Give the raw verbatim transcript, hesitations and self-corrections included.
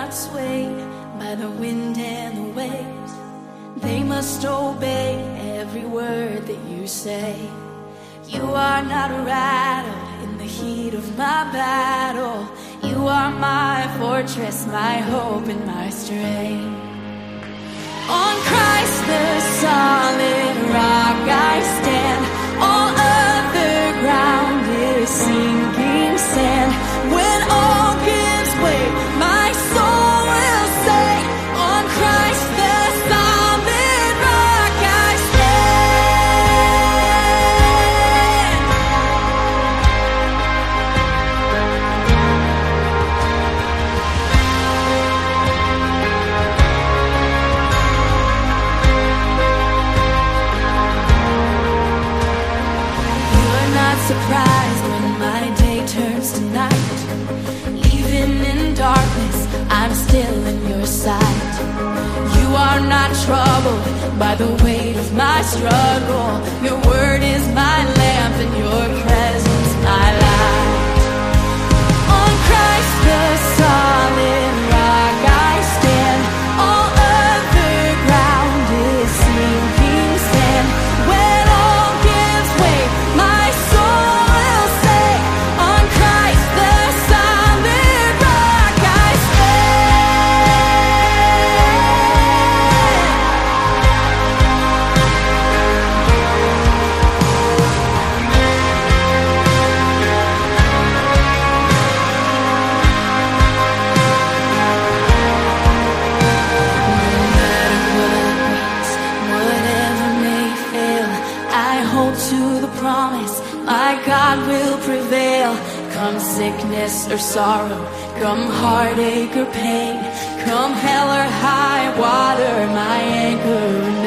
not swayed by the wind and the waves. They must obey every word that you say. You are not a rattle in the heat of my battle. You are my fortress, my hope and my strength. On Christ the solid rock I stand. All other ground is sinking sand. When all gives way, my soul will say, on Christ the solid rock I stand. You're not surprised when my day turns to night. Even in darkness, I'm still in your sight. You are not troubled by the weight of my struggle. Your word is my lamp and your presence my light. On Christ the solid rock I stand. All other ground is sinking sand. When all gives way, my soul will say, on Christ the solid rock I whatever may fail, I hold to the promise, my God will prevail. Come sickness or sorrow, come heartache or pain, come hell or high water, my anchor remains.